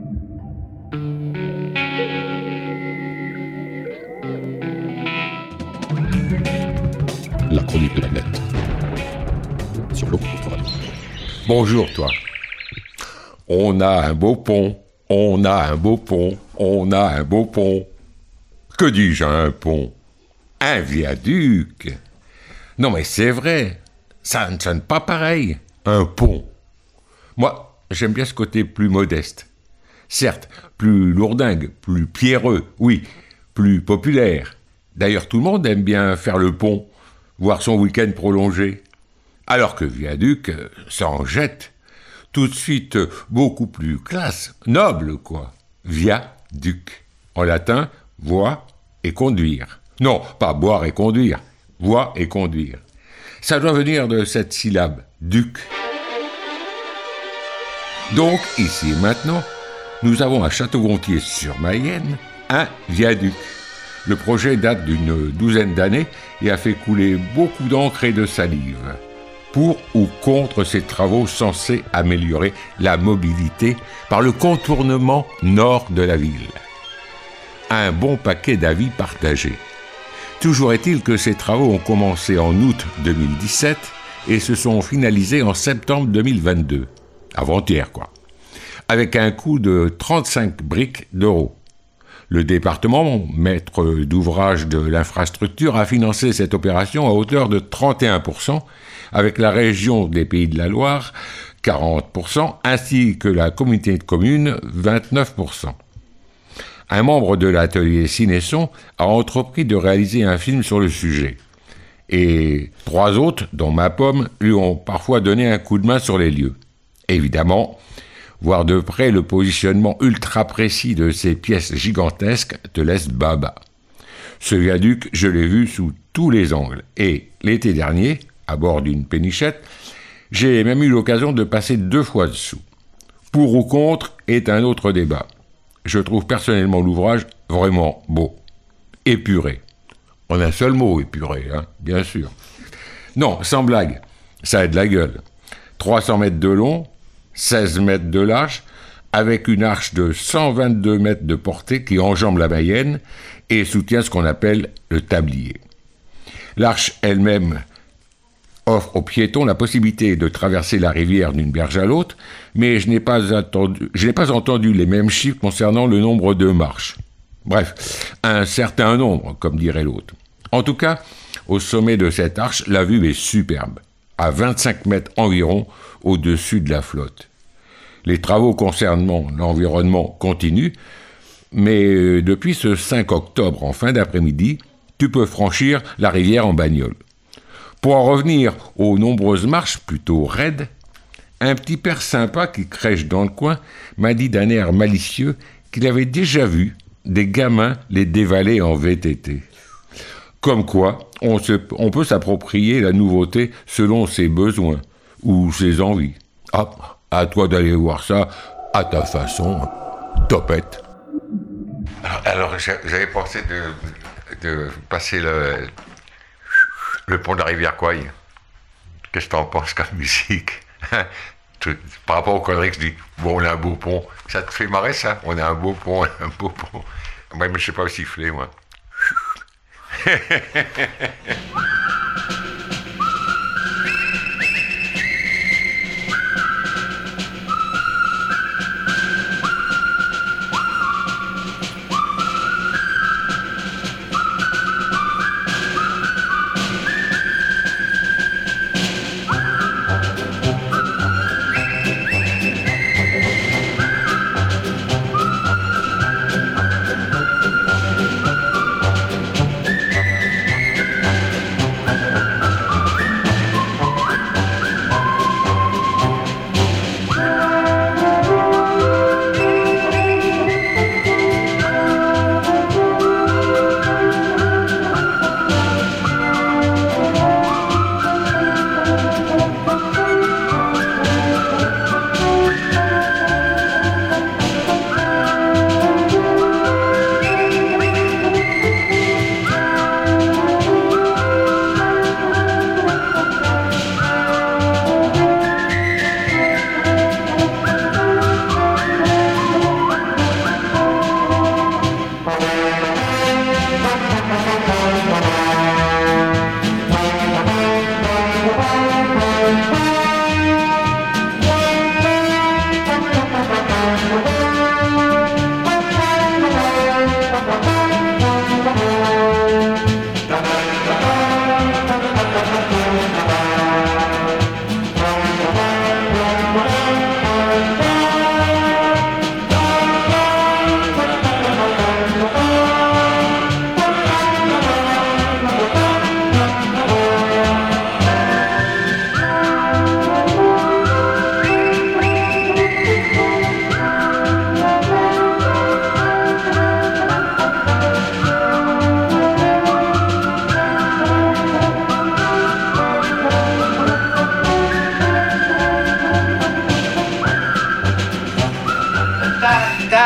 La chronique de la nette. Sur l'eau. Bonjour, toi. On a un beau pont, on a un beau pont, on a un beau pont. Que dis-je, un pont? Un viaduc. Non mais c'est vrai, ça ne sonne pas pareil, un pont. Moi, j'aime bien ce côté plus modeste. Certes, plus lourdingue, plus pierreux, oui, plus populaire. D'ailleurs, tout le monde aime bien faire le pont, voir son week-end prolongé. Alors que viaduc, ça en jette. Tout de suite, beaucoup plus classe, noble, quoi. Viaduc. En latin, voir et conduire. Non, pas boire et conduire. Voir et conduire. Ça doit venir de cette syllabe, duc. Donc, ici et maintenant, nous avons à Château-Gontier-sur-Mayenne un viaduc. Le projet date d'une douzaine d'années et a fait couler beaucoup d'encre et de salive. Pour ou contre ces travaux censés améliorer la mobilité par le contournement nord de la ville. Un bon paquet d'avis partagés. Toujours est-il que ces travaux ont commencé en août 2017 et se sont finalisés en septembre 2022. Avant-hier, quoi. Avec un coût de 35 briques d'euros. Le département, maître d'ouvrage de l'infrastructure, a financé cette opération à hauteur de 31%, avec la région des Pays de la Loire, 40%, ainsi que la communauté de communes, 29%. Un membre de l'atelier Cinesson a entrepris de réaliser un film sur le sujet. Et 3 autres, dont ma pomme, lui ont parfois donné un coup de main sur les lieux. Évidemment, voir de près le positionnement ultra précis de ces pièces gigantesques te laisse baba. Ce viaduc, je l'ai vu sous tous les angles. Et l'été dernier, à bord d'une pénichette, j'ai même eu l'occasion de passer 2 fois dessous. Pour ou contre est un autre débat. Je trouve personnellement l'ouvrage vraiment beau. Épuré. En un seul mot, épuré, hein, bien sûr. Non, sans blague, ça a de la gueule. 300 mètres de long, 16 mètres de large, avec une arche de 122 mètres de portée qui enjambe la Mayenne et soutient ce qu'on appelle le tablier. L'arche elle-même offre aux piétons la possibilité de traverser la rivière d'une berge à l'autre, mais je n'ai pas entendu les mêmes chiffres concernant le nombre de marches. Bref, un certain nombre, comme dirait l'autre. En tout cas, au sommet de cette arche, la vue est superbe, à 25 mètres environ au-dessus de la flotte. Les travaux concernant l'environnement continuent, mais depuis ce 5 octobre, en fin d'après-midi, tu peux franchir la rivière en bagnole. Pour en revenir aux nombreuses marches plutôt raides, un petit père sympa qui crèche dans le coin m'a dit d'un air malicieux qu'il avait déjà vu des gamins les dévaler en VTT. Comme quoi, on peut s'approprier la nouveauté selon ses besoins ou ses envies. Ah, à toi d'aller voir ça à ta façon, topette. Alors j'avais pensé de passer le pont de la rivière Kouaï. Qu'est-ce que t'en penses comme musique? Par rapport au conneries que je dis, bon, on a un beau pont. Ça te fait marrer, ça? On a un beau pont, un beau pont. Moi, mais je sais pas siffler, moi.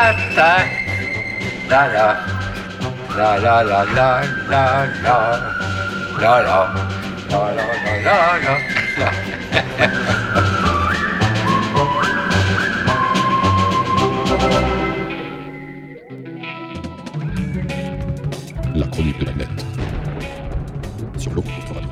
matin. La la, la la la la la la, la la, la la la la la. La chronique de la nette sur l'eau.